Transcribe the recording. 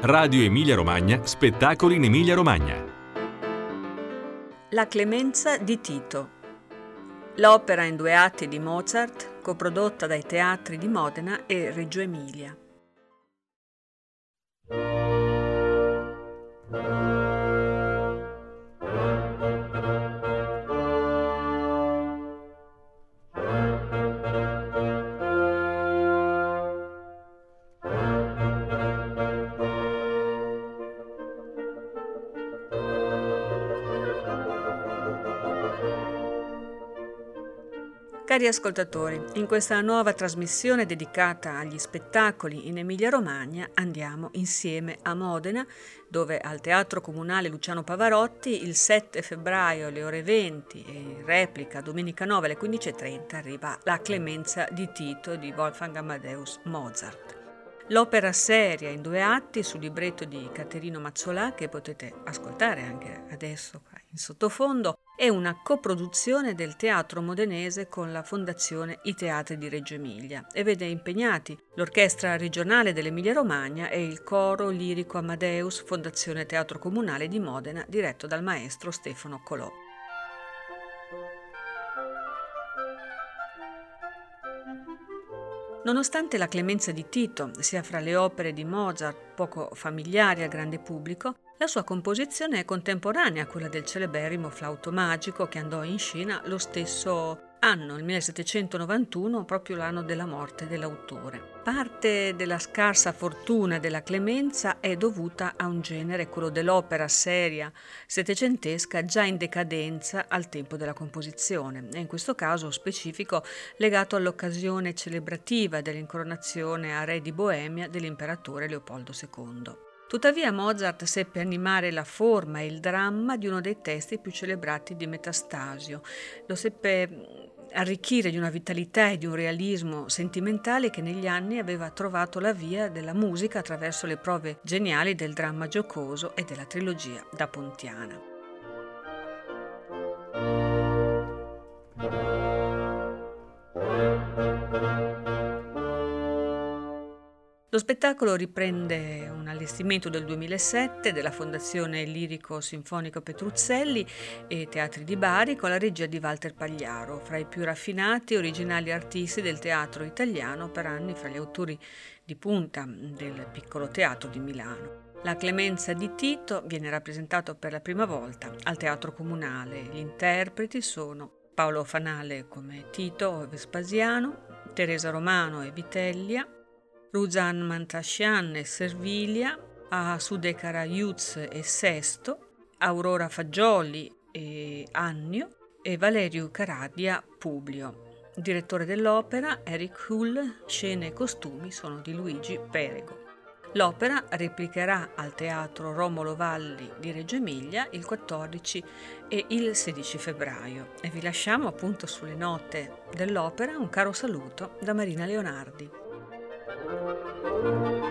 Radio Emilia Romagna, spettacoli in Emilia Romagna. La Clemenza di Tito. L'opera in 2 atti di Mozart, coprodotta dai teatri di Modena e Reggio Emilia. Cari ascoltatori, in questa nuova trasmissione dedicata agli spettacoli in Emilia-Romagna andiamo insieme a Modena, dove al Teatro Comunale Luciano Pavarotti il 7 febbraio alle ore 20 e in replica domenica 9 alle 15:30 arriva La Clemenza di Tito di Wolfgang Amadeus Mozart. L'opera seria in 2 atti sul libretto di Caterino Mazzolà, che potete ascoltare anche adesso in sottofondo, è una coproduzione del Teatro Modenese con la Fondazione I Teatri di Reggio Emilia e vede impegnati l'Orchestra Regionale dell'Emilia-Romagna e il Coro Lirico Amadeus Fondazione Teatro Comunale di Modena, diretto dal maestro Stefano Colò. Nonostante La Clemenza di Tito sia fra le opere di Mozart poco familiari al grande pubblico, la sua composizione è contemporanea a quella del celeberrimo Flauto Magico che andò in scena lo stesso anno, il 1791, proprio l'anno della morte dell'autore. Parte della scarsa fortuna della Clemenza è dovuta a un genere, quello dell'opera seria settecentesca, già in decadenza al tempo della composizione, e in questo caso specifico legato all'occasione celebrativa dell'incoronazione a re di Boemia dell'imperatore Leopoldo II. Tuttavia Mozart seppe animare la forma e il dramma di uno dei testi più celebrati di Metastasio. Lo seppe arricchire di una vitalità e di un realismo sentimentale che negli anni aveva trovato la via della musica attraverso le prove geniali del dramma giocoso e della trilogia da Pontiana. Lo spettacolo riprende un allestimento del 2007 della Fondazione Lirico Sinfonico Petruzzelli e Teatri di Bari con la regia di Walter Pagliaro, fra i più raffinati e originali artisti del teatro italiano, per anni fra gli autori di punta del piccolo teatro di Milano. La Clemenza di Tito viene rappresentato per la prima volta al Teatro Comunale. Gli interpreti sono Paolo Fanale come Tito Vespasiano, Teresa Romano e Vitellia, Ruzan Mantascian e Servilia, Sudekara Yuz e Sesto, Aurora Fagioli e Annio e Valerio Caradia Publio. Direttore dell'opera Eric Hull, scene e costumi sono di Luigi Perego. L'opera replicherà al Teatro Romolo Valli di Reggio Emilia il 14 e il 16 febbraio e vi lasciamo appunto sulle note dell'opera un caro saluto da Marina Leonardi.